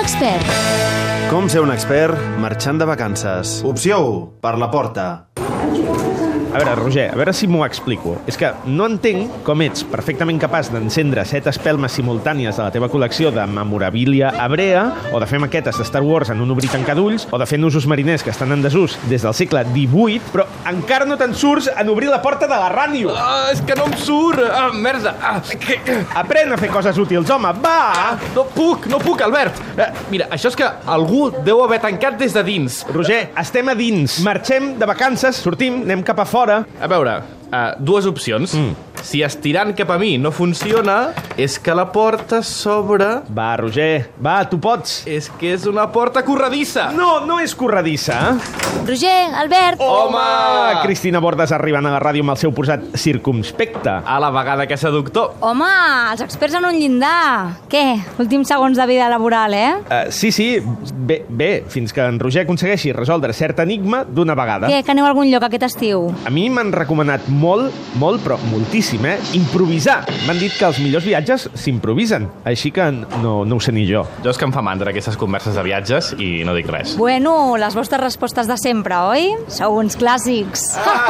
expert. Com ser un expert marxant de vacances. Opció 1, per la porta. A veure, Roger, a veure si m'ho explico. És que no entenc com ets perfectament capaç d'encendre 7 espelmes simultànies de la teva col·lecció de memorabilia hebrea, o de fer maquetes de Star Wars en un obrir tancar d'ulls, o de fer nusos mariners que estan en desús des del segle XVIII, però encara no te'n surts en obrir la porta de la ràdio. És que no em surt! Merda! Aprèn a fer coses útils, home, va! No puc, Albert! Mira, això és que algú deu haver tancat des de dins. Roger, estem a dins. Marxem de vacances, sortim, anem cap a fora. A veure, dues opcions. Si estirant cap a mi no funciona, és que la porta s'obre... Va, Roger, va, tu pots. És que és una porta corredissa. No és corredissa. Roger, Albert... Home! Cristina Bordes arribant a la ràdio amb el seu posat circumspecte. A la vegada que seductor. Home, els experts en un llindar. Què? Últims segons de vida laboral, Sí, bé, fins que en Roger aconsegueixi resoldre cert enigma d'una vegada. Què, que aneu a algun lloc aquest estiu? A mi m'han recomanat molt, però moltíssim, improvisar. M'han dit que els millors viatges s'improvisen, així que no ho sé ni jo. Jo és que em fa mandra aquestes converses de viatges i no dic res. Bueno, les vostres respostes de sempre, oi? Sou uns clàssics.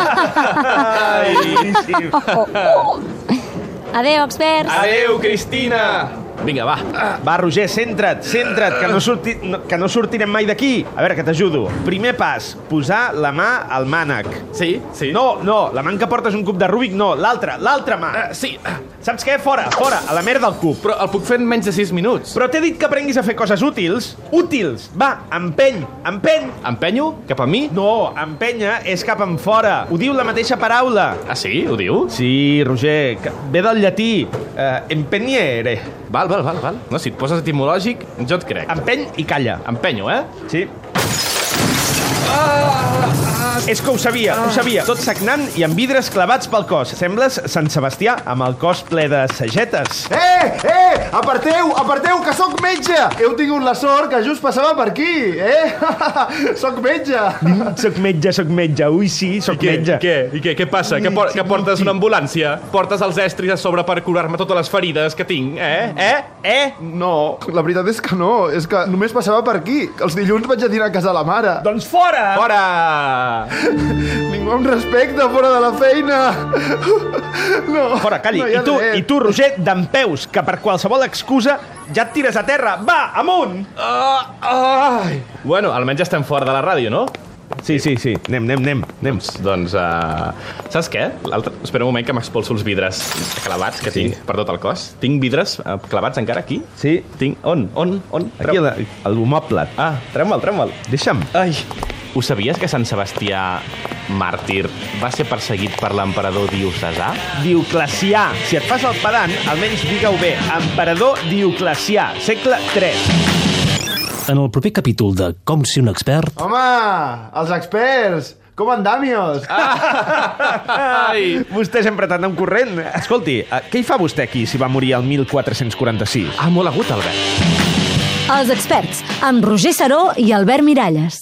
Adéu, experts. Adéu, Cristina! Vinga, va. Va, Roger, centra't, que no sortirem mai d'aquí. A veure, que t'ajudo. Primer pas, posar la mà al mànec. Sí. No, la mà en què portes un cub de Rubik, no, l'altra mà. Sí. Saps què? Fora, a la merda del cub. Però el puc fer en menys de 6 minuts. Però t'he dit que aprenguis a fer coses útils. Útils! Va, empeny! Empenyo? Cap a mi? No, empenya és cap en fora. Ho diu la mateixa paraula. Ah, sí? Ho diu? Sí, Roger, ve del llatí. Empenyere. Val. No, si et poses etimològic, jo et crec. Empeny i calla. Empenyo, Sí. És que ho sabia. Tot sagnant i amb vidres clavats pel cos. Sembles Sant Sebastià amb el cos ple de sagetes. Aparteu, que sóc metge! Heu tingut la sort que just passava per aquí, Sóc metge! Soc metge, ui sí, soc metge. I què passa? Que portes una ambulància? Portes els estris a sobre per curar-me totes les ferides que tinc, No, la veritat és que no. És que només passava per aquí. Els dilluns vaig a dinar a casa la mare. Doncs fora! Fora! Ningú em respecta fora de la feina. No. Fora, calli. No I tu, Roger, dempeus, que per qualsevol excusa ja et tires a terra. Va, amunt! Bueno, almenys estem fora de la ràdio, no? Sí. Anem. Doncs, saps què? Espera un moment que m'expulso els vidres clavats que tinc per tot el cos. Tinc vidres clavats encara aquí? Sí. Tinc... On? Aquí al moble. Treume'l. Deixa'm. Ai. Ho sabies que Sant Sebastià màrtir va ser perseguit per l'emperador Diocesà? Dioclecià. Si et fas el pedant, almenys digue-ho bé. Emperador Dioclecià, segle III. En el proper capítol de Com ser un expert... Home, els experts! Com andamios? Vostè sempre tan en corrent. Escolti, què hi fa vostè aquí si va morir el 1446? Molt agut, Albert. Els experts, amb Roger Saró i Albert Miralles.